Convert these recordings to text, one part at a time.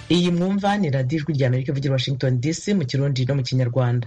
Iyi mwumva ni radiyo ijwi rya Amerika ivugira Washington DC mu Kirundi no mu Kinyarwanda.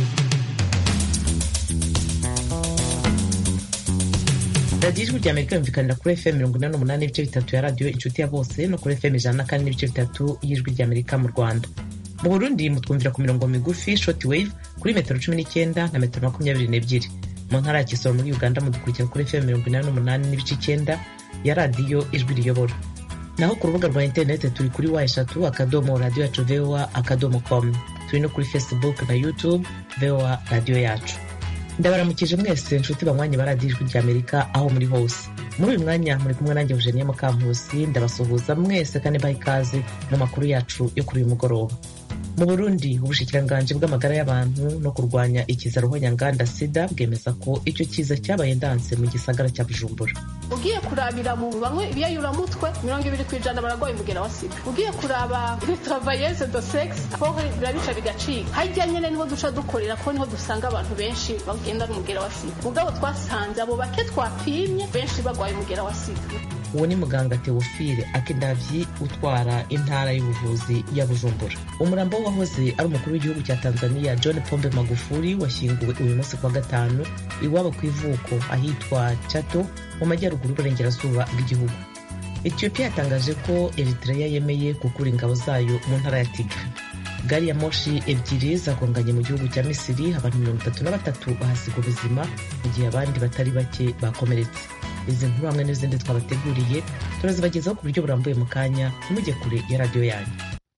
radiyo ijwi rya Amerika yumvikanira kuri FM 88 n'ibice bitatu ya radiyo inshuti ya bose no kuri FM 104 n'ibice bitatu y'ijwi rya Amerika mu Rwanda. Mu Burundi mutwumvira ku mirongo migufi shortwave kuri metero 19 na metero 22. Mu ntara ya Kisoro muri Uganda mudukurikira kuri FM 88 n'ibice 9 ya radiyo ijwi riyobora. Naho ku rubuga rwa interineti turi kuri wa@radioyacu.voa.com. Turi no kuri Facebook na YouTube VOA Radio Yacu. Ndabaramukije mwese nshuti banywanyi ba radiyo ijwi rya Amerika aho muri hose. Muri uyu mwanya muri kumwe nanjye Eugenia Mukampusi, ndabasuhuza mwese kandi baha ikaze mu makuru yacu yo kuri uyu mugoroba. Mu Burundi ubushikiranganji bw'amagara y'abantu no kurwanya ikiza ruhonyanganda sida bwemeza ko icyo kiza cyabaye ndanse mu gisagara cya Bujumbura. Ugiye kurabira mu bamwe ibiyayuramutwe 20% baragwaye umugera wa sida. Ugiye kuraba travailleuse de sexe aho birabica bigacika. Hajya nyene niho duca dukorera ko niho dusanga abantu benshi bagenda n'umugera wa sida. Mugabo twasanze abo bake twapimye benshi bagwaye umugera wa sida. Uwo ni muganga Theophile Akindavyi utwara intara y'ubuvuzi ya Bujumbura. Umurambo wahoze ari umukuru w'igihugu cya Tanzania John Pombe Magufuli washyinguwe uyu munsi kwa gatanu iwabo ku ivuko ahitwa Chato mu majyaruguru y'uburengerazuba bw'igihugu. Ethiopia yatangaje ko Eritrea yemeye gukura ingabo zayo mu ntara ya Tigray. Gari ya moshi ebyiri zagonganye mu gihugu cya Misiri, abantu 33 bahasiga ubuzima mu gihe abandi batari bake bakomeretse. Izi nkuru hamwe n'izindi twabateguriye turazibagezaho ku buryo burambuye mu kanya, ntimujye kure ya radiyo yanyu.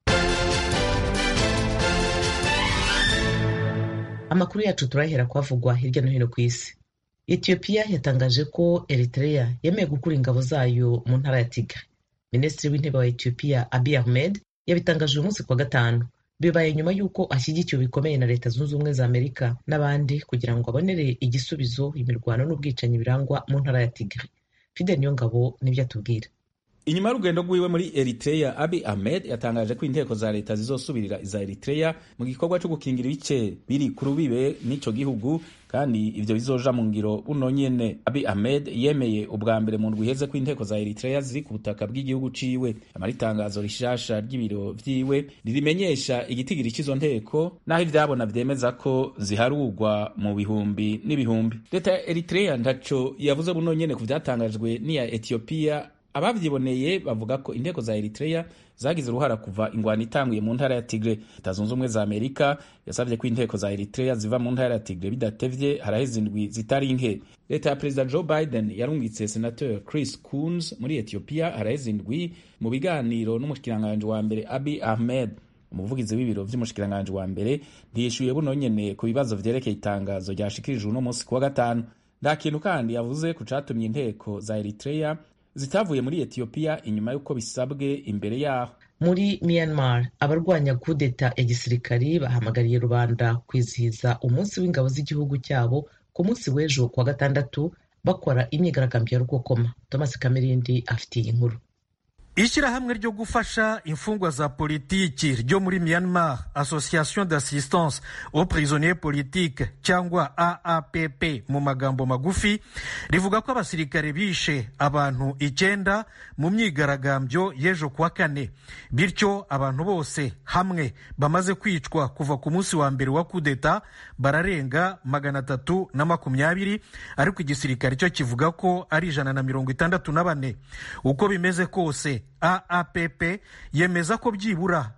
Amakuru yacu turahera kwavugwa hirya no hino ku isi. Ethiopia yatangaje ko Eritrea yemeye gukura ingabo zayo mu ntara ya Tigray. Minisitiri w'intebe wa Ethiopia Abiy Ahmed yabitangaje uyu munsi kwa gatanu. Bibaye nyuma y'uko ashyigikiwe bikomeye na Leta Zunze Ubumwe za Amerika n'abandi kugira ngo abonere igisubizo imirwano n'ubwicanyi birangwa mu ntara ya Tigray. Fidel Niyongabo nibyo atubwira. Inyuma y'urugendo rwiwe muri Eritrea, Abiy Ahmed yatangaje ko inteko za leta zizosubirira iza Eritrea mu gikorwa cyo gukingira ibice biri ku rubibe n'ico gihugu, kandi ivyo bizoja mu ngiro buno nyene. Abiy Ahmed yemeye ubwa mbere mu ndwi iheze ko inteko za Eritrea ziri ku butaka bw'igihugu ciwe. Amaritangazo rishasha ry'ibiro vyiwe ririmenyesha igitigiri c'izo nteko, naho ivyabona vyemeza ko ziharugwa mu bihumbi n'ibihumbi. Leta ya Eritrea ntaco yavuze buno nyene ku vyatangajwe n'iya Ethiopia. Abavyiboneye bavuga ko inteko za Eritrea zagize uruhara kuva ingwano itanguye mu ntara ya Tigray. Leta Zunze Ubumwe za Amerika yasavye ko inteko za Eritrea ziva mu ntara ya Tigray bidatevye haraheze indwi zitari nke. Leta ya Perezida Joe Biden yarungitse Senator Chris Coons muri Ethiopia haraheze indwi mu biganiro n'umushikiranganje wa mbere Abiy Ahmed. Umuvugizi w'ibiro vy'umushikiranganje wa mbere ntiyishuye buno nyene ku bibazo vyerekeye itangazo ryashikirijwe uno munsi kuwa gatanu. Nta kintu kandi yavuze ku catumye inteko za Eritrea zitavuye muri Ethiopia inyuma y'uko bisabwe imbere yaho. Muri Myanmar abarwanya kudeta ya gisirikari bahamagariye rubanda kwizihiza umunsi w'ingabo z'igihugu cyabo ku munsi w'ejo kuwa gatandatu bakora imyigaragambyo ya rukokoma. Thomas Kamirindi afitiye inkuru. Ishyirahamwe ryo gufasha imfungwa za politiki ryo muri Myanmar, Association d'assistance aux prisonniers politiques cyangwa AAPP mu magambo magufi, rivuga ko abasirikare bishe abantu 9 mu myigaragambyo y'ejo kuwa kane. Bityo abantu bose hamwe bamaze kwicwa kuva ku munsi wa mbere wa kudeta bararenga 320, ariko igisirikare cyo kivuga ko ari 164. Uko bimeze kose AAPP yemeza ko byibura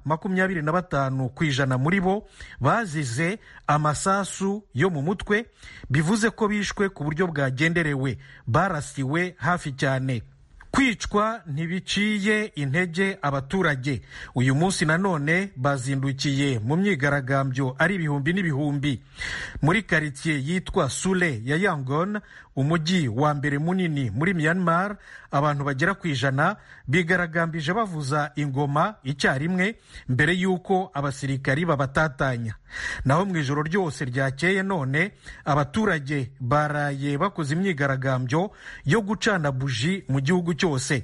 25% muri bo bazize amasasu yo mu mutwe, bivuze ko bishwe ku buryo bwagenderewe, barasiwe hafi cyane. Kwicwa ntibiciye intege abaturage. Uyu munsi nanone bazindukiye mu myigaragambyo ari ibihumbi n'ibihumbi muri quartier yitwa Sule ya Yangon, umujyi wa mbere munini muri Myanmar. Abantu bagera ku 100 bigaragambije bavuza ingoma icyarimwe mbere y'uko abasirikari babatatanya. Naho mu ijoro ryose ryakeye none abaturage baraye bakoze imyigaragambyo yo gucana buji mu gihugu cyose.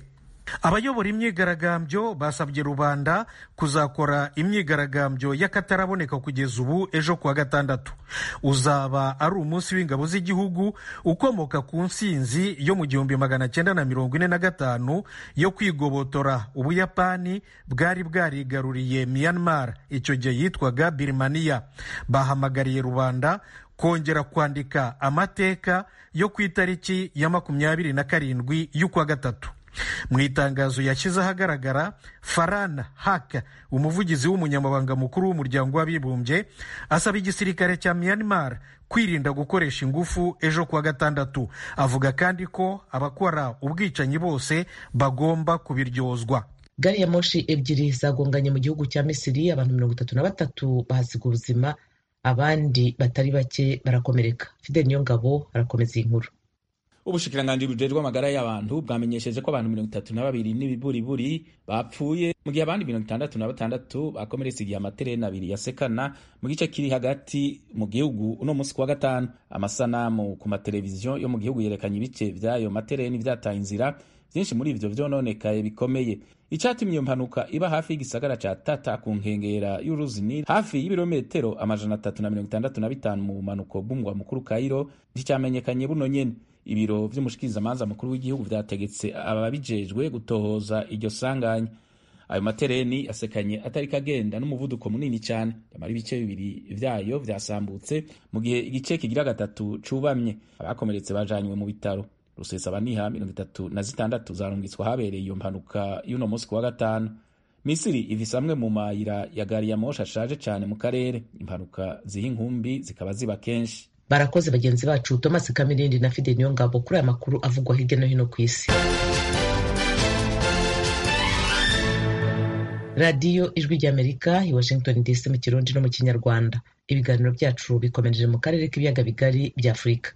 Abayobora imyigaragambyo basabye rubanda kuzakora imyigaragambyo y'akataraboneka kugeza ubu ejo kuwa gatandatu. Uzaba ari umunsi w'ingabo z'igihugu ukomoka ku nsinzi yo mu 1945 yo kwigobotora Ubuyapani bwari bwarigaruriye Myanmar, icyo gihe yitwaga Birmania. Bahamagariye rubanda kongera kwandika amateka yo ku itariki ya 27 y'ukwa gatatu. Mu itangazo yashyize ahagaragara, Farhan Haq, umuvugizi w'umunyamabanga mukuru w'umuryango w'abibumbye, asaba igisirikare cya Myanmar kwirinda gukoresha ingufu ejo kuwa gatandatu. Avuga kandi ko abakora ubwicanyi bose bagomba kubiryozwa. Gari ya moshi ebyiri zagonganye mu gihugu cya Misiri, abantu 33 bahasiga ubuzima, abandi batari bake barakomereka. Fidel Niyongabo arakomeza iyi nkuru. Ubushikiranganji bujejwe amagara y'abantu bwamenyesheje ko abantu 32 n'ibiburiburi bapfuye mu gihe abandi 66 bakomeretse igihe amatereni abiri yasekana mu gice kiri hagati mu gihugu uno munsi kuwa gatanu. Amasanamu ku mateleviziyo yo mu gihugu yerekanye ibice vy'ayo matereni vyataye inzira, byinshi muri ivyo vyononekaye bikomeye. Icatumye iyo mpanuka iba hafi y'igisagara ca Tata ku nkengera y'uruzi Nile, hafi y'ibirometero 365 mu bumanuko bw'umugwa mukuru Cairo, nticyamenyekanye buno nyene. Ibiro vy'umushikirizamanza mukuru w'igihugu vyategetse ababijejwe gutohoza iryo sanganya. Ayo matereni asekanye atari kagenda n'umuvuduko munini cyane, yamara ibice bibiri vyayo vyasambutse mu gihe igice kigira gatatu cubamye. Abakomeretse bajanywe mu bitaro. Rusesabaniha 36 zarungitswe habereye iyo mpanuka y'uno munsi kuwa gatanu. Misiri ifise amwe mu mayira ya gari ya moshi ashaje cyane mu karere. Impanuka ziha inkumbi zikaba ziba kenshi. Barakoze bagenzi bacu Thomas Kamirindi na Fidel Niyongabo kuri aya makuru avugwa hirya no hino ku isi. Radio Ijwi ry'Amerika i Washington DC mu Kirundi no mu Kinyarwanda. Ibiganiro byacu bikomeje mu karere k'ibiyaga bigari bya Afurika.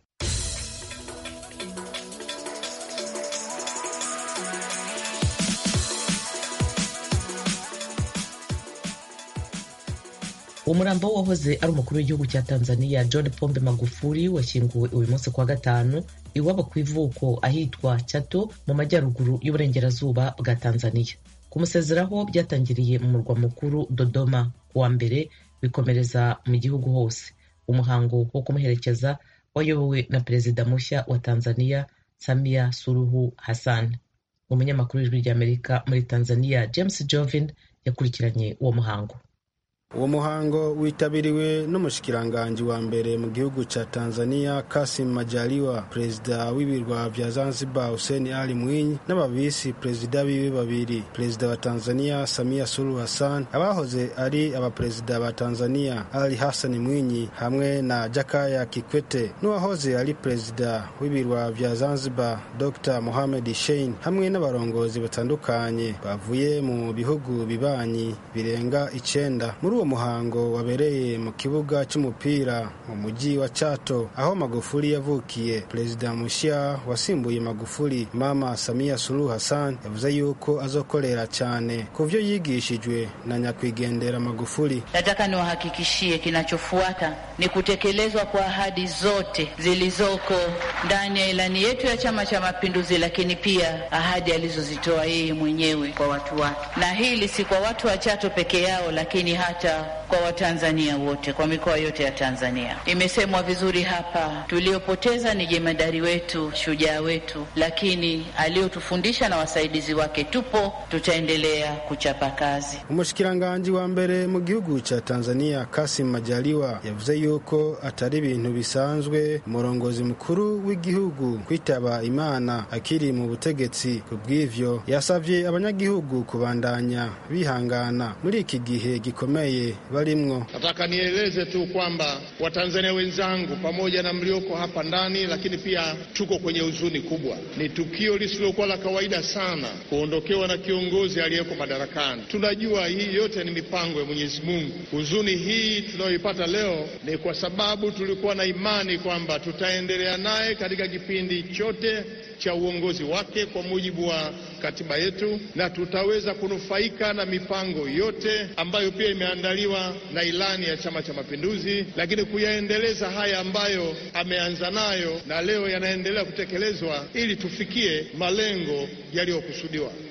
Umurambo wahoze ari umukuru w'igihugu cya Tanzania John Pombe Magufuli washyinguwe uyu munsi kuwa gatanu iwabo ku ivuko ahitwa Chato mu majyaruguru y'uburengerazuba bwa Tanzania. Kumusezeraho byatangiriye mu murwa mukuru Dodoma kuwa mbere, bikomereza mu gihugu hose. Umuhango wo kumuherekeza wayobowe na perezida mushya wa Tanzania Samia Suluhu Hassan. Umunyamakuru w'Ijwi ry'Amerika muri Tanzania James Jovin yakurikiranye uwo muhango. Uwo muhango witabiriwe n'umushikiranganji wa mbere mu gihugu ca Tanzania Kassim Majaliwa, perezida w'ibirwa vya Zanzibar Hussein Ali Mwinyi n'abavisi perezida biwe babiri, perezida wa Tanzania Samia Suluhu Hassan, abahoze ari abaperezida ba Tanzania Ali Hassan Mwinyi hamwe na Jakaya Kikwete, n'uwahoze ari perezida w'ibirwa vya Zanzibar Dr. Mohamed Shein, hamwe n'abarongozi batandukanye bavuye mu bihugu bibanyi birenga 9. Muri uwo muhango wabereye mu kibuga cy'umupira mu mujyi wa Chato aho Magufuli yavukiye, perezida mushya wasimbuye Magufuli Mama Samia Suluhu Hassan yavuze yuko azokorera cyane ku byo yigishijwe na nyakwigendera Magufuli. Nataka niwahakikishie kinachofuata ni kutekelezwa kwa ahadi zote zilizoko ndani ya ilani yetu ya Chama cha Mapinduzi, lakini pia ahadi alizozitoa yeye mwenyewe kwa watu wake. Na hili si kwa watu wa Chato peke yao, lakini hata kwa Watanzania wote, kwa mikoa yote ya Tanzania. Imesemwa vizuri hapa, tuliopoteza ni jemadari wetu, shujaa wetu, lakini aliotufundisha na wasaidizi wake tupo, tutaendelea kuchapa kazi. Umushikiranganji wa mbere mu gihugu cha Tanzania Kassim Majaliwa yavuze yuko atari ibintu bisanzwe umurongozi mukuru w'igihugu kwitaba Imana akiri mu butegetsi. Kubw'ivyo yasavye abanyagihugu kubandanya bihangana muri iki gihe gikomeye barimwo. Nataka nieleze tu kwamba Watanzania wenzangu pamoja na mlioko hapa ndani, lakini pia tuko kwenye huzuni kubwa. Ni tukio lisilokuwa la kawaida sana kuondokewa na kiongozi aliyeko madarakani. Tunajua hii yote ni mipango ya Mwenyezi Mungu. Huzuni hii tunayoipata leo ni kwa sababu tulikuwa na imani kwamba tutaendelea naye katika kipindi chote cha uongozi wake kwa mujibu wa katiba yetu, na tutaweza kunufaika na mipango yote ambayo pia imeandaliwa na ilani ya Chama cha Mapinduzi, lakini kuyaendeleza haya ambayo ameanza nayo na leo yanaendelea kutekelezwa ili tufikie malengo yaliyokusudiwa.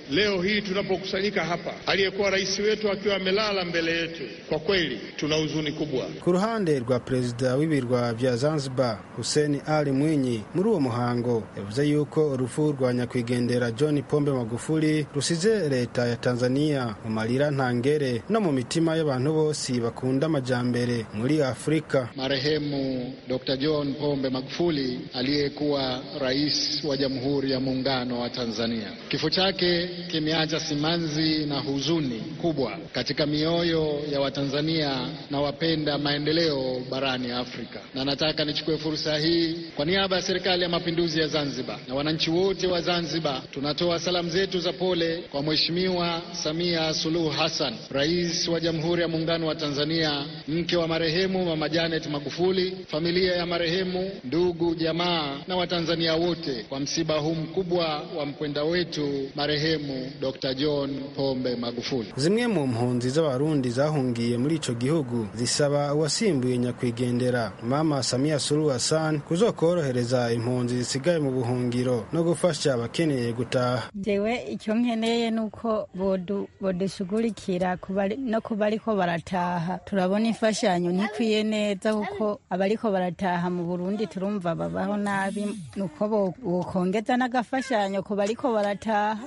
leo hii tunapokusanyika hapa, aliyekuwa rais wetu akiwa amelala mbele yetu, kwa kweli tuna huzuni kubwa. Ku ruhande rwa perezida w'ibirwa vya Zanzibar Hussein Ali Mwinyi, muri uwo muhango yavuze yuko urupfu rwa nyakwigendera John Pombe Magufuli rusize leta ya Tanzania mu marira ntangere no mu mitima y'abantu bose bakunda amajambere muri Afrika. Marehemu Dr. John Pombe Magufuli aliyekuwa rais wa Jamhuri ya Muungano wa Tanzania, kifo chake kimeacha simanzi na huzuni kubwa katika mioyo ya Watanzania na wapenda maendeleo barani Afrika. Na nataka nichukue fursa hii kwa niaba ya Serikali ya Mapinduzi ya Zanzibar na wananchi wote wa Zanzibar, tunatoa salamu zetu za pole kwa Mheshimiwa Samia Suluhu Hassan, rais wa Jamhuri ya Muungano wa Tanzania, mke wa marehemu Mama Janet Magufuli, familia ya marehemu, ndugu, jamaa na Watanzania wote kwa msiba huu mkubwa wa mpwenda wetu marehemu Dr. John Pombe Magufuli. Zimwe mu mpunzi z'abarundi zahungiye muri ico gihugu zisaba uwasimbuye nyakwigendera Mama Samia Suluhu Hassan kuzokorohereza impunzi zisigaye mu buhungiro no gufasha abakeneye gutaha. Jewe icyo nkeneye nuko bodushugurikira no kubariko barataha. Turabona imfashanyo ntikwiye neza kuko abariko barataha mu Burundi turumva babaho nabi, nuko bokongeza n'agafashanyo ku bariko barataha,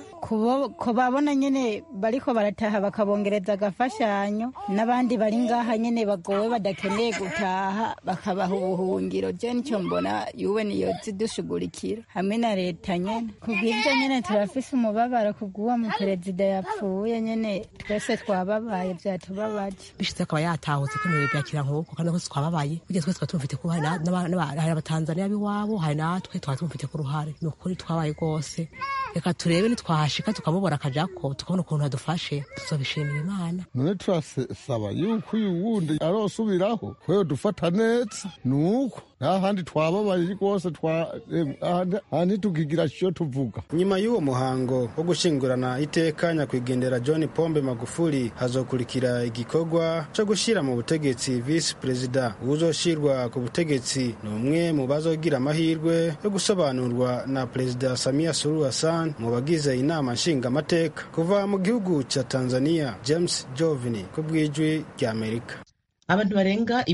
ko babona nyene bariko barataha bakabongereza agafashanyo, n'abandi bari ngaha nyene bagowe badakeneye gutaha bakabaha ubuhungiro. Je nicyo mbona yuwe niyo zidushugurikira hamwe na leta nyene. Kubw'ivyo nyene turafise umubabaro kubw'uwo mu perezida yapfuye nyene, twese twababaye, vyatubabaje. Bishize akaba yatahutse ko muri byakira nk'uko kandi twese twababaye, kugira twese twumvite ko hari n'abatanzania biwabo, hari natwe twumvite ko ruhare. Nukuri twabaye gose, reka turebe nitwahashika tukamubora akajako tukabona ukuntu adufashe, tuzobishimira Imana. None turasaba yuko uyu wundi arosubiraho kweyo dufata neza, nuko ahandi twababaye rwose ahandi tukigira cyo tuvuga. Nyuma y'uwo muhango wo gushingurana iteka nyakwigendera John Pombe Magufuli, hazokurikira igikorwa cyo gushira mu butegetsi vice president. Uzoshirwa ku butegetsi n'umwe mu bazogira amahirwe yo gusobanurwa na Perezida Samia Suluhu Hassan mu bagize inama nshinga amateka. Kuva mu gihugu cha Tanzania, James Jovini ku bw'ijwi rya Amerika. Abantu barenga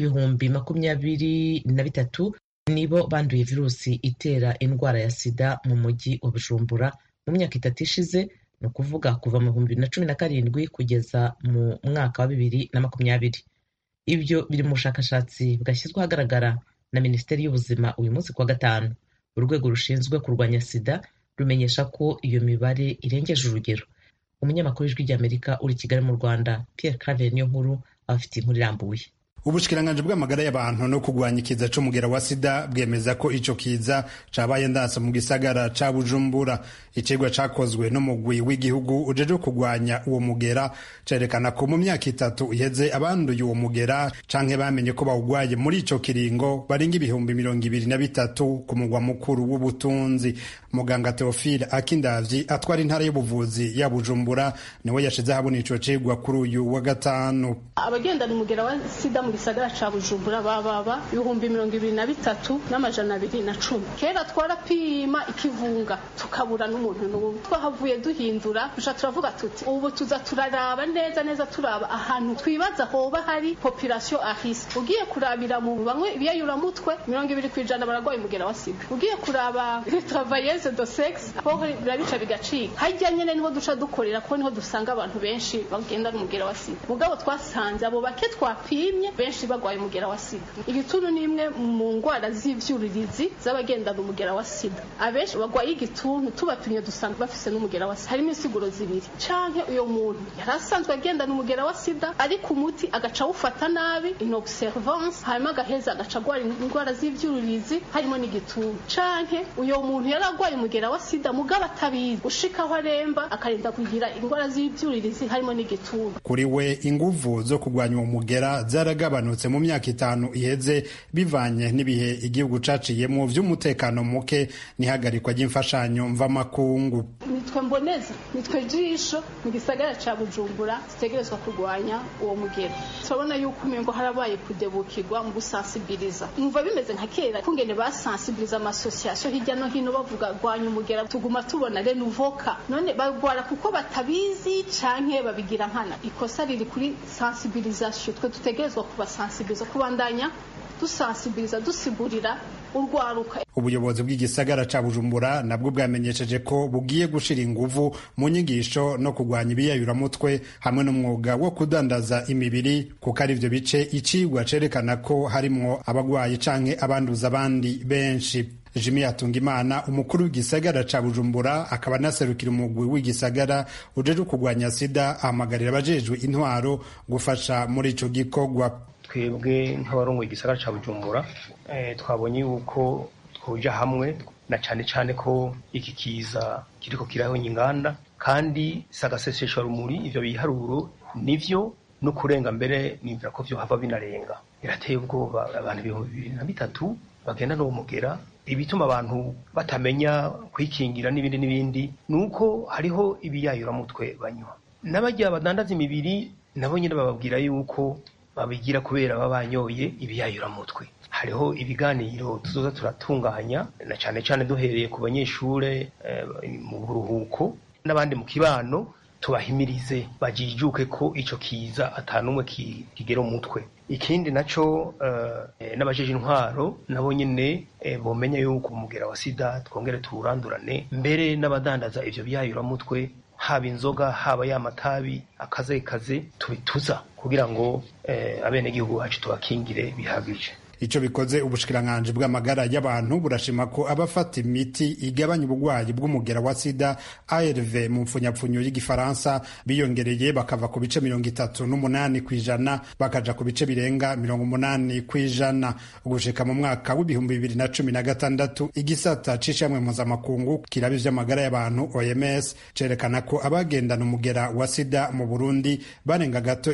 23,000 nibo banduye virusi itera indwara ya sida mu mujyi wa Bujumbura mu myaka 3 ishize, no kuvuga kuva mu 2017 kugeza mu mwaka wa 2020. Ibyo biri mu bushakashatsi bwashyizwe ahagaragara na Minisiteri y'Ubuzima uyu munsi kwa gatanu. Urwego rushinzwe kurwanya sida rumenyesha ko iyo mibare irengeje urugero. Umunyamakuru w'Ijwi ry'Amerika uri Kigali mu Rwanda, Pierre Claver Niyonkuru, afite inkuru irambuye. Ubushikiranganje bw'amagara y'abantu no kugwanya ikiza c'umugera wa sida bwemeza ko ico kiza cabaye ndansa mu gisagara ca Bujumbura. Icigwa cakozwe n'umugwi w'igihugu ujeje kugwanya uwo mugera cerekana ko mu myaka 3 iheze abanduye uwo mugera canke bamenye ko bawugwaye muri ico kiringo baringa 23,000 ku mugwa mukuru w'ubutunzi. Muganga Theophile Akindavyi atwara intara y'ubuvuzi ya Bujumbura niwe yashize habona ico cigwa kuri uyu wa gatanu. Abagendana umugera wa sida mu gisagara ca Bujumbura baba 23,210. Kera twarapima ikivunga tukabura n'umuntu n'ubu. Twahavuye duhindura duca turavuga tuti ubu tuza turaraba neza turaba ahantu twibaza hoba hari population à risque. Ugiye kurabira mu bamwe ibiyayura mutwe 20% baragwaye umugera wa sida. Ugiye kuraba travailleuse de sexe aho birabica bigacika. Hajya nyene niho duca dukorera ko niho dusanga abantu benshi bagenda n'umugera wa sida. Mugabo twasanze abo bake twapimye benshi bagwaye umugera wa sida. Igituntu ni imwe mu ngwara z'ivyuririzi z'abagendana umugera wa sida. Abenshi bagwaye igituntu tubapimye dusanga bafise n'umugera wa sida. Harimo insiguro zibiri: canke uyo muntu yarasanzwe agendana umugera wa sida ariko umuti agaca ufata nabi, inobservance, hanyuma agaheza agaca gwara ingwara z'ivyuririzi harimo n'igituntu. Canke uyo muntu yaragwaye umugera wa sida mugabo atabizi, ushikaho aremba akarinda kugira ingwara z'ivyuririzi harimo n'igituntu. Kuri we inguvu zo kugwanya uwo mugera zaraga yaragabanutse mu myaka 5 iheze bivanye n'ibihe igihugu caciyemo vy'umutekano muke n'ihagarikwa ry'imfashanyo mvamakungu. Nitwe mboneza, nitwe jisho mu gisagara ca Bujumbura zitegerezwa kurwanya uwo mugero. Turabona yuko umengo harabaye kudebukirwa mu gusensibiliza. Umva bimeze nka kera kungene basensibiliza amasosiyasiyo hirya no hino bavuga rwanya umugera, tuguma tubona renuvoka. None bagwara kuko batabizi canke babigira nkana. Ikosa riri kuri sensibilisation. Twe tutegerezwa kubasensibiliza, kubandanya dusensibiliza, dusigurira urwaruka. Ubuyobozi bw'igisagara ca Bujumbura nabwo bwamenyesheje ko bugiye gushira inguvu mu nyigisho no kugwanya ibiyayuramutwe hamwe n'umwuga wo kudandaza imibiri, kuko ari ivyo bice icigwa cerekana ko harimwo abagwayi canke abanduza abandi benshi. Jimmy Hatungimana, umukuru w'igisagara ca Bujumbura akaba anaserukira umugwi w'igisagara ujeje kugwanya sida, ahamagarira abajejwe intwaro gufasha muri ico gikorwa. Twebwe nk'abarongoye igisagara ca Bujumbura twabonye yuko twoja hamwe na cane ko iki kiza kiriko kirahonya inganda kandi sagasesesha rumuri, ivyo biharuro nivyo no kurenga mbere nimvira ko vyo hava binarenga. Birateye ubwoba abantu 2023 bagenda no mugera. Ibituma abantu batamenya kwikingira n'ibindi nuko hariho ibiyayuramutwe banywa. N'abajya badandaza imibiri nabo nyine bababwira yuko babigira kubera baba banyoye ibiyayuramutwe. Hariho ibiganiro tuzoza turatunganya na cane duhereye ku banyeshure mu buruhuko n'abandi mu kibano, tubahimirize bajijuke ko ico kiza atanumwe kigera umutwe. Ikindi naco n'abajeje intwaro nabo nyene bomenya yuko umugera wa sida twongere tuwurandurane, mbere n'abadandaza ivyo biyayuramutwe haba inzoga haba y'amatabi akaze tubituza kugira ngo abenegihugu bacu tubakingire bihagije. Ico bikoze ubushikiranganji bw'amagara y'abantu burashima ko abafata imiti igabanya ubugwayi bw'umugera wa sida ARV mu mfunyapfunyo y'igifaransa biyongereye bakava ku bice 38% bakaja ku bice birenga 80%. Gushika mu mwaka w'2016 igisata c'ishamwe mpuzamakungu kiraba ivy'amagara y'abantu OMS cerekana ko abagendana umugera wa sida mu Burundi barenga gato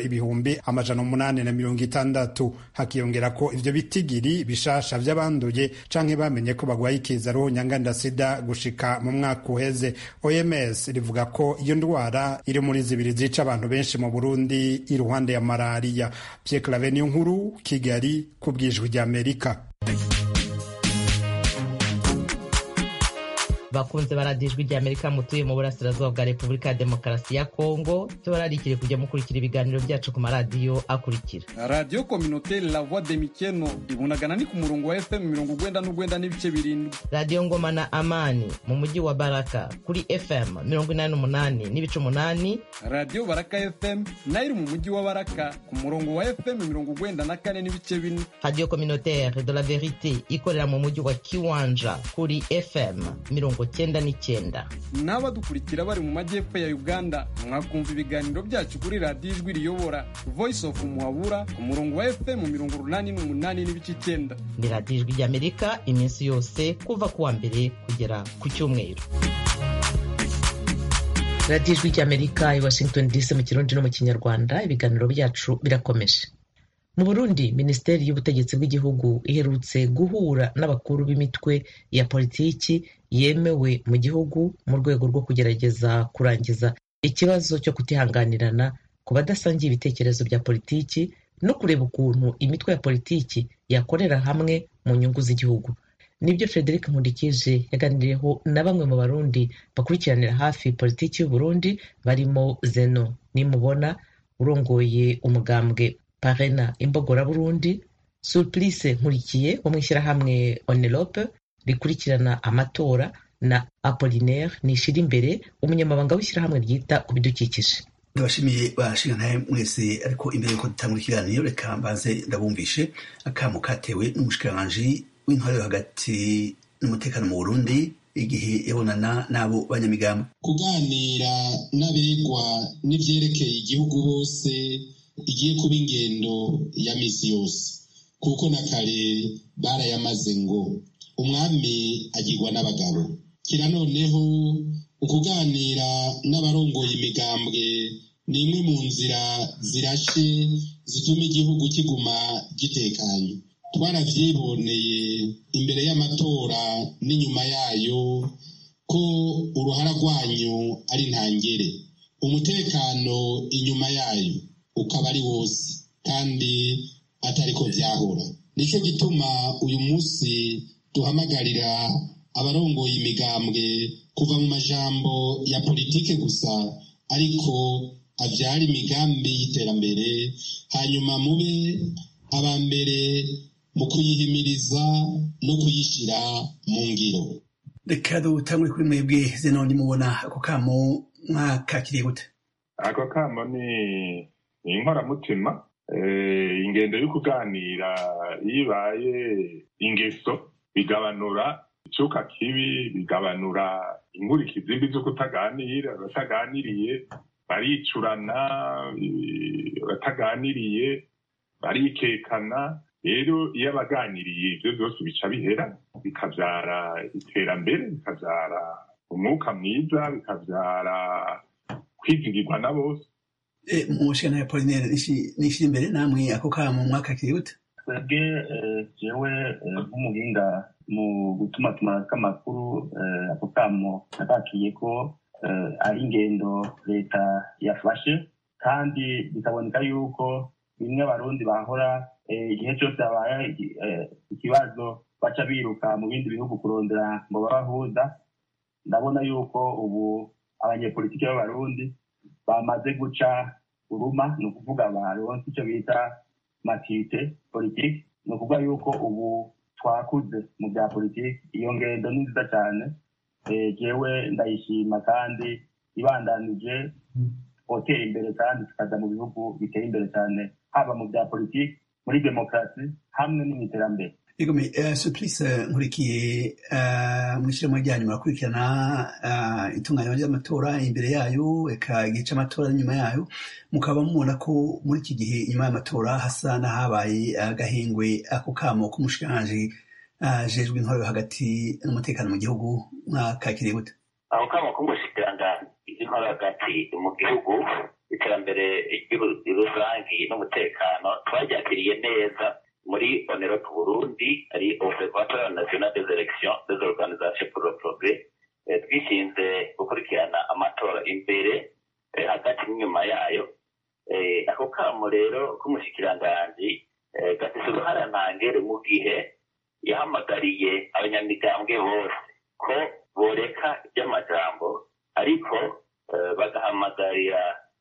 860, hakiyongera ko ivyo tigiri bishasha vy'abanduye canke bamenye ko bagwaye ikiza ruhonyanganda sida gushika mu mwaka uheze. OMS rivuga ko iyo ndwara iri muri zibiri zica abantu benshi mu Burundi iruhande ya malaria. Pierre Claver Nkuru, Kigali, kubwijwi rya Amerika. Bakunze baradijwi rya Amerika mutuye mu burasirazuba bwa Repubulika ya Demokarasi ya Kongo, tubararikire kujya mukurikira ibiganiro byacu ku maradiyo akurikira: Radio Communautaire La Voix de Mikeno ibunagana ni ku murongo wa FM 99 n'ibice 7, Radio Ngoma na Amani mu mujyi wa Baraka kuri FM 88 n'ibice 8, Radio Baraka FM nayo mu mujyi wa Baraka ku murongo wa FM 94 n'ibice 4, Radio Communautaire de la Vérité ikorera mu mujyi wa Kiwanja kuri FM 99. N'abadukurikira bari mu majyepfo ya Uganda mwakumva ibiganiro byacu kuri Radio Ijwi Riyobora Voice of Muhabura ku murongo wa FM 88 n'ibice 9. Ni Radio Ijwi ry'Amerika iminsi yose kuva kuwa mbere kugera ku cyumweru. Radio Ijwi ry'Amerika i Washington DC mu Kirundi no mu Kinyarwanda, ibiganiro byacu birakomeje. Mu Burundi, Minisiteri y'Ubutegetsi bw'igihugu iherutse guhura n'abakuru b'imitwe ya politiki yemewe mu gihugu mu rwego rwo kugerageza kurangiza ikibazo cyo kutihanganirana ku badasangiye ibitekerezo bya politiki no kureba ukuntu imitwe ya politiki yakorera hamwe mu nyungu z'igihugu. Nibyo Frederic Nkundikije yaganiriyeho na bamwe mu Barundi bakurikiranira hafi politiki y'u Burundi, barimo Zeno Nimubona urongoye umugambwe Parena Imbogora Burundi, Surplice Nkurikiye wo mu ishyirahamwe Onelope rikurikirana amatora, na Apollinaire Nishirimbere umunyamabanga w'ishyirahamwe ryita ku bidukikije. Ndabashimiye bashinga mwese, ariko imbere yuko dutangura ikiganiro reka mbanze ndabumvishe akamo katewe n'umushikiranganji w'intwaro hagati n'umutekano mu Burundi igihe yabonana n'abo banyamigamba. Kuganira n'abegwa n'ivyerekeye igihugu bose igiye kuba ingendo ya misi yose, kuko na kare barayamaze ngo umwami agirwa n'abagabo. Kira noneho ukuganira n'abarongoye imigambwe ni imwe mu nzira zirashe zituma igihugu kiguma gitekanye. Twaravyiboneye imbere y'amatora n'inyuma yayo ko uruhara rwanyu ari ntangere, umutekano inyuma yayo ukaba ari wose kandi atariko vyahora. Nico gituma uyu munsi duhamagarira abarongoye imigambwe kuva mu majambo ya politike gusa, ariko avyara imigambi y'iterambere, hanyuma mube abambere mu kuyihimiriza no kuyishira mu ngiro. Reka dutangure kuri mwebwe Zenoni, mubona ako kamo mwakakiriye gute? Ako kamo ni inkoramutima. Ingendo yo kuganira ibaye ingeso bigabanura icuka kibi, bigabanura inkurikizi mbi zo kutaganira. Abataganiriye baricurana, abataganiriye barikekana. Rero iyo abaganiriye ivyo vyose bica bihera, bikavyara iterambere, bikavyara umwuka mwiza, bikavyara kwizigirwa na bose. Mushikana ya Apollinaire nishira imbere, namwe ako kamo mwakakiriye gute? Twebwe jewe nk'umuhinga mu gutumatuma kw'amakuru, ako kamo natakiye ko ari ingendo leta yafashe, kandi bikaboneka yuko bimwe abarundi bahora igihe cyose habaye ikibazo baca biruka mu bindi bihugu kurondera ngo babahuza. Ndabona yuko ubu abanyepolitiki b'abarundi bamaze guca uruma, ni ukuvuga baronse icyo bita maturite politiki. Ni ukuvuga yuko ubu twakuze mu bya politiki. Iyo ngendo ni nziza cyane, jewe ndayishima, kandi ibandanije twotera imbere kandi tukaja mu bihugu biteye imbere cyane, haba mu bya politiki, muri demokarasi, hamwe n'iterambere. Igome Supplice Nkurikiye, mwishiramo ryanyu murakurikirana itunganywa ry'amatora imbere yayo, eka igihe c'amatora n'inyuma yayo, mukaba mubona ko muri iki gihe inyuma y'amatora hasa n'ahabaye agahengwe. Ako kamo k'umushikiranganji ajejwe intwaro hagati n'umutekano mu gihugu mwakakiriye gute? Ako kamo k'umushikiranganji intwaro hagati mu gihugu, iterambere rusangi n'umutekano twaryakiriye neza muri Onerope Burundi, ari Observatoire National des Elections des Organisations pour le Progrès. Twishinze gukurikirana amatora imbere, hagati n'inyuma yayo. Ako kamo rero k'umushikiranganji gafise uruhara ntangere mu gihe yahamagariye abanyamigambwe bose ko boreka iby'amajambo, ariko bagahamagarira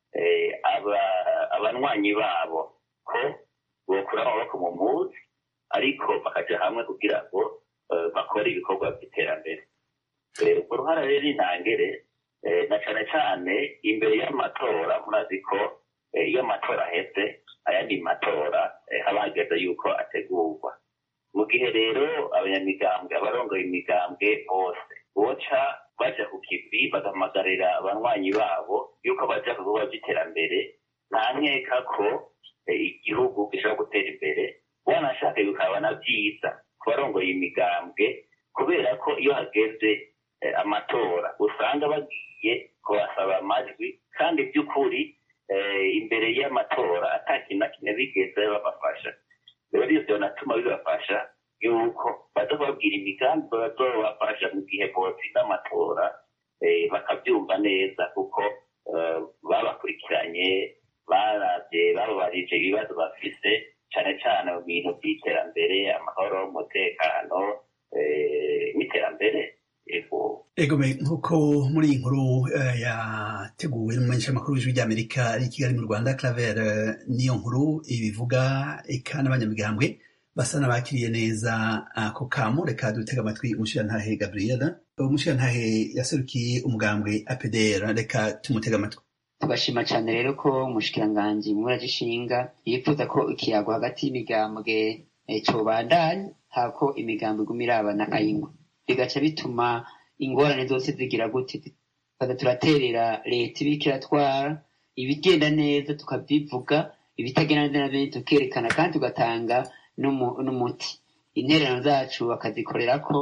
abanywanyi babo ko bokura amaboko mu mpuzu, ariko bakaja hamwe kugira ngo bakore ibikorwa by'iterambere. Urwo ruhara rero intangere, na cane cane imbere y'amatora. Murazi ko iyo amatora aheze ayandi matora haba hageze yuko ategurwa. Mu gihe rero abanyamigambwe, abarongoye imigambwe bose boca baja ku kivi, bagahamagarira abanywanyi babo yuko baja ku bikorwa by'iterambere, nta nkeka ko igihugu gishobora gutera imbere. Wanashaka bikaba na byiza ku barongoye imigambwe, kubera ko iyo hageze amatora usanga bagiye kubasaba amajwi, kandi by'ukuri imbere y'amatora atakintu na kimwe bigeze babafasha. Rero ivyo natuma bibafasha yuko baza babwira imigambi bazobafasha mu gihe botsinda amatora, bakabyumva neza, kuko babakurikiranye, baravye, bababarije ibibazo bafise, cane cane mu bintu by'iterambere, amahoro, umutekano n'iterambere. Egome, nk'uko muri iyi nkuru yateguwe n'umumenyeshamakuru w'ijwi ry'Amerika ari i Kigali mu Rwanda, Claver, niyo nkuru ibivuga, eka n'abanyamigambwe basa n'abakiriye neza ako kamo. Reka dutega amatwi umushirantahe Gabriela, umushirantahe yaserukiye umugambwe APDR. Reka tumutega amatwi. Tugashima cyane rero ko umushikiranganji Muragishinga yifuza ko ikiyago hagati y'imigambwe cobandanya, hako imigambwe iguma irabana ayingwa, bigaca bituma ingorane zose zigira gute, turaterera leta ibiriko iratwara, ibigenda neza tukabyivuga, ibitagenda neza tukerekana, kandi tugatanga n'umuti. Intererano zacu bakazikorerako,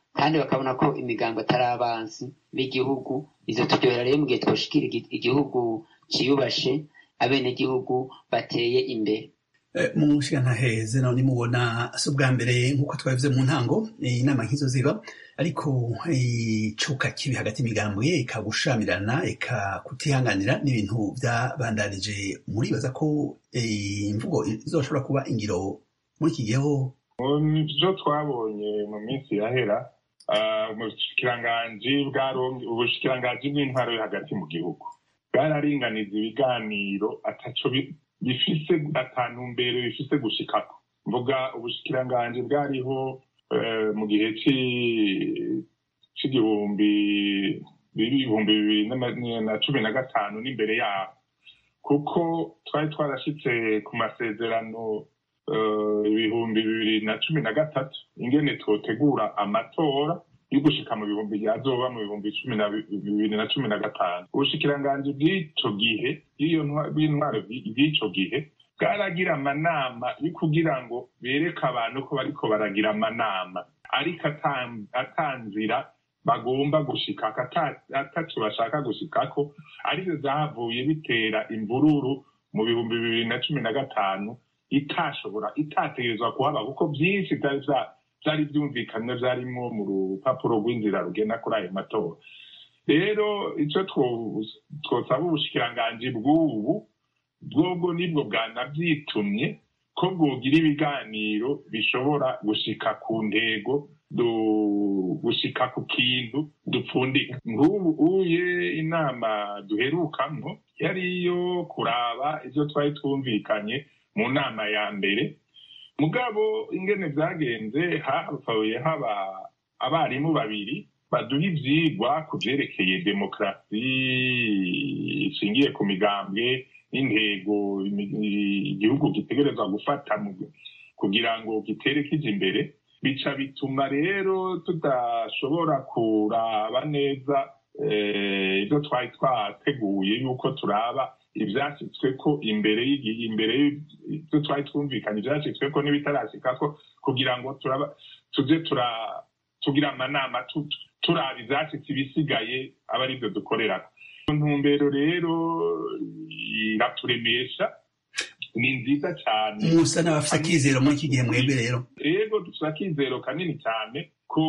kandi bakabona ko imigambo atari abansi b'igihugu. Izo turyohera rero mu gihe twoshikira igihugu ciyubashe, abenegihugu bateye imbere. Mushikantaheze none mubona si ubwa mbere nk'uko twabivuze mu ntango inama nk'izo ziba, ariko icuka kibi hagati y'imigambo ye ikagushamirana kutihanganira n'ibintu byabandanije. Muribaza ko imvugo izoshobora kuba ingiro muri iki giheho? Ivyo twabonye mu minsi yahera ubushikiranganji bw'intwaro yo hagati mu gihugu bwararinganiza ibiganiro ataco bifise atantumbero bifise gushikako. Mvuga ubushikiranganji bwariho mu gihe c'igihumbi bibiri na cumi na gatanu n'imbere yaho, kuko twari twarashitse ku masezerano ibihumbi bibiri na cumi na gatatu ingene twotegura amatora yo gushika mu bihumbi yazoba mu bihumbi bibiri na cumi na gatanu. Ubushikiranganji bw'ico gihe bw'intwaro bw'ico gihe bwaragira amanama yo kugira ngo bereke abantu ko bariko baragira amanama, ariko atanzira bagomba gushikako, ataco bashaka gushikako, ariko zahavuye bitera imvururu mu bihumbi bibiri na cumi na gatanu itategerezwa kuhaba, kuko vyinshi vyari vyumvikanywe vyarimwo mu rupapuro rw'inzira rugenda kuri ayo matora. Rero ico twosaba ubushikiranganji bw'ubu bwobwo nibwo bwanavyitumye ko bwogira ibiganiro bishobora gushika ku ntego, gushika ku kintu dupfundika. Nk'ubu uye inama duherukamwo yari iyo kuraba ivyo twari twumvikanye mu nama ya mbere, mugabo ingene vyagenze hapfuye haba abarimu babiri baduha ivyigwa ku vyerekeye demokarasi ishingiye ku migambwe n'intego igihugu gitegerezwa gufata kugira ngo gitere kija imbere. Bica bituma rero tudashobora kuraba neza ivyo twari twateguye yuko turaba ivyashitsweko imbere ivyo twari twumvikanye ivyashitsweko n'ibitarashikako, kugira ngo tuze tugira amanama turaba ivyashitse ibisigaye aba arivyo dukorerako. Ntumbero rero iraturemesha, ni nziza cyane. Musa n'abafise akizero muri iki gihe mwebwe rero? Yego dufise akizero kanini cyane ko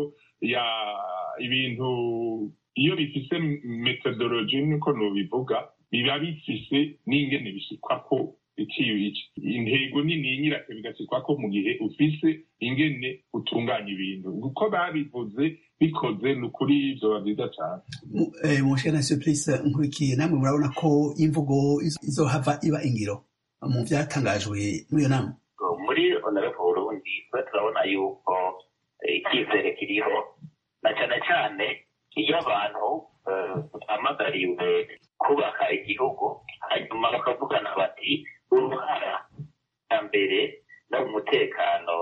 ibintu iyo bifise methodology niko nobivuga biba bifise n'ingene bishikwako intego nini nyirake bigashikwako mu gihe ufise ingene utunganya ibintu uko babivuze bikoze n'ukuri ivyo byiza cyane. Mushana surprise nkurikiye namwe murabona ko imvugo izohava iba ingiro mu vyatangajwe muri iyo nama? Muri honorable Burundi turabona yuko icyizere kiriho, na cyane cyane iyo abantu bahamagariwe kubaka igihugu hanyuma bakavugana bati uruhara mbere no mu mutekano,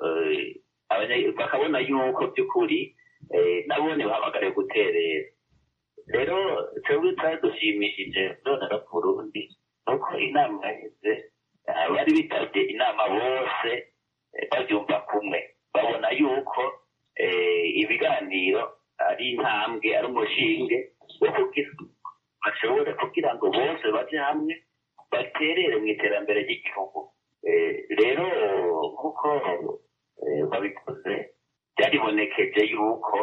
bakabona yuko by'ukuri nabone bahamagariwe guterera. Rero twebwe twari dushimishije honorable Burundi nuko inama yaheze abari bitabye inama bose babyumva kumwe, babona yuko ibiganiro ari intambwe, ari umushinge wo bashobore kugira ngo bose baje hamwe baterere mu iterambere ry'igihugu. Rero nk'uko babikoze byaribonekeje yuko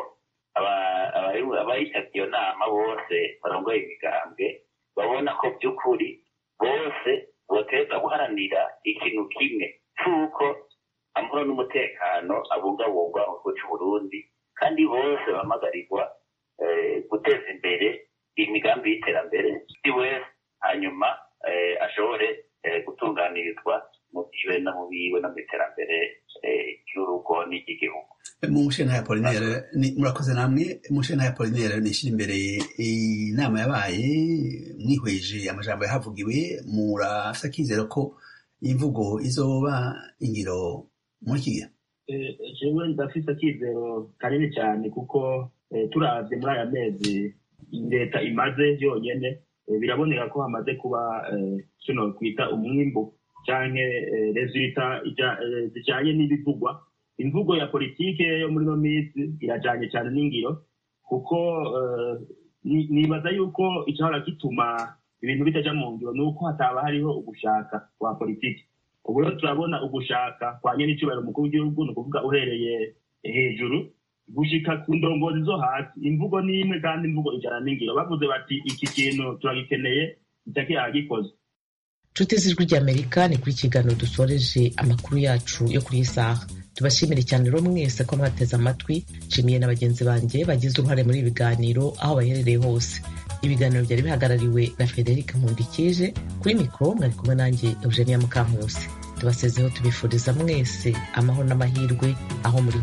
abayitabye iyo nama bose barongoye imigambwe babona ko by'ukuri bose boteza guharanira ikintu kimwe cy'uko amahoro n'umutekano abungabungwa mu gihugu cy'u Burundi, kandi bose bamagarirwa guteza imbere imigambi y'iterambere buri wese, hanyuma ashobore gutunganirizwa mu byiwe no mu biwe no mu iterambere ry'urugo n'iry'igihugu. Mushana Apollinaire murakoze namwe. Mushana Apollinaire nishira imbere inama yabaye mwihweje amajambo yahavugiwe, murafise akizero ko imvugo izoba ingiro muri iki gihe? Jewe ndafise akizero kanini cyane kuko turavye muri aya mezi leta imaze yonyene biraboneka ko hamaze kuba kino kwita umwimbu canke resulta zijanye n'ibivugwa imvugo ya politike yo muri no minsi irajanye cyane n'ingiro kuko nibaza yuko icyahora gituma ibintu bitaja mu ngiro nuko hataba hariho ugushaka kwa politike. Ubu rero turabona ugushaka kwa nyene icubahiro umukuru w'igihugu ni ukuvuga uhereye hejuru gushika ku ndongozi zo hasi. Imvugo ni imwe kandi imvugo ijana n'ingiro. Bavuze bati iki kintu turagikeneye itakiragikoze. Nshuti z'ijwi ry'Amerika, ni kuri kiganiro dusoreje amakuru yacu yo kuri iyi saha. Tubashimire cyane rero mwese ko mwateze amatwi. Nshimiye na bagenzi banjye bagize uruhare muri ibi biganiro aho baherereye hose. Ibiganiro byari bihagarariwe na Frederic Nkundikije, kuri mikoro mwari kumwe nanjye Eugenia Mukankusi. Tubasezeho tubifuriza mwese amahoro n'amahirwe aho muri